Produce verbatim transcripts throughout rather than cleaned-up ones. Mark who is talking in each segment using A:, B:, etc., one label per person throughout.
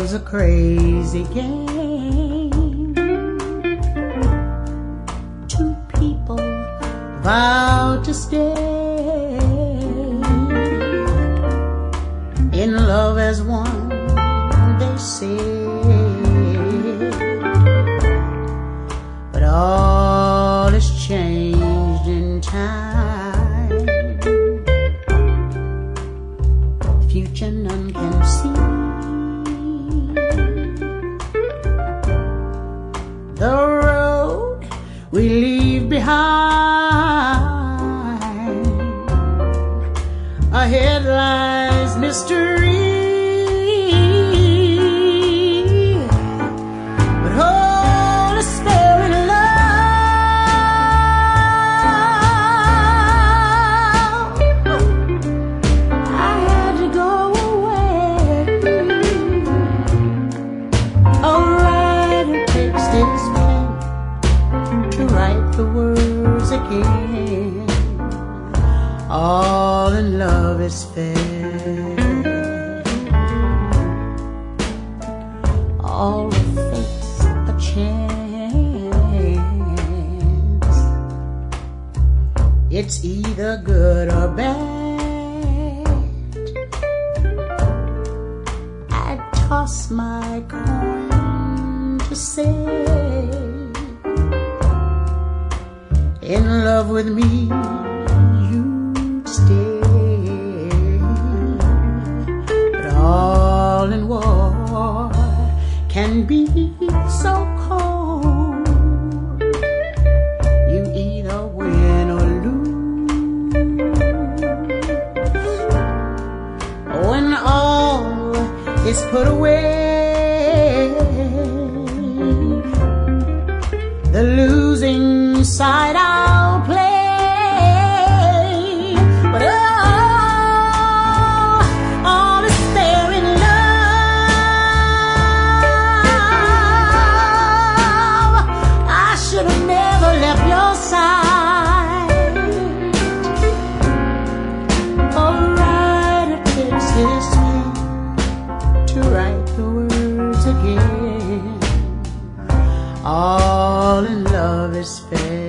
A: was a crazy game. Two people vowed to stay in love as one, they say. But all is changed in time. The future none can see. The road we leave behind, ahead lies mystery. But hold a spare in love. I had to go away. A writer takes his pen to write the words again. All in love is fair. All will face a chance. It's either good or bad. I toss my coin to say, in love with me you'd stay. But all in war can be so cold. You either win or lose. When all is put away, the losing side I'll play. But oh, all is fair in love. I should have never left your side. A writer takes his time to write the words again. All in love is fair.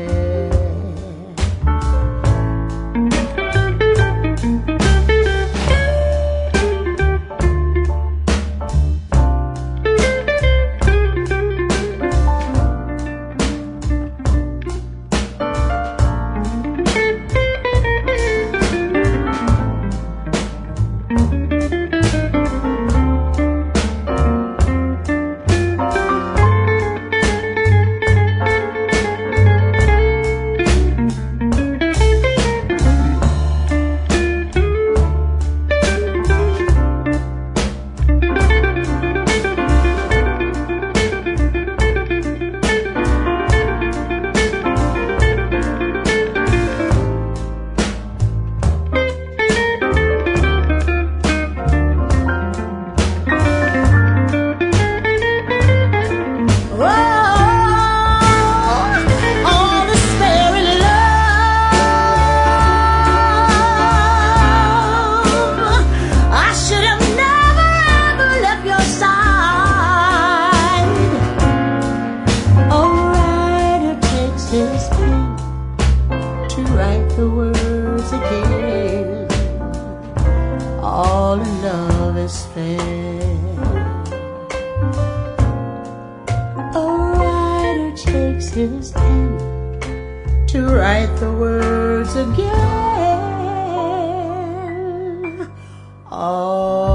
A: The words again. All in love is fair. A writer takes his pen to write the words again. All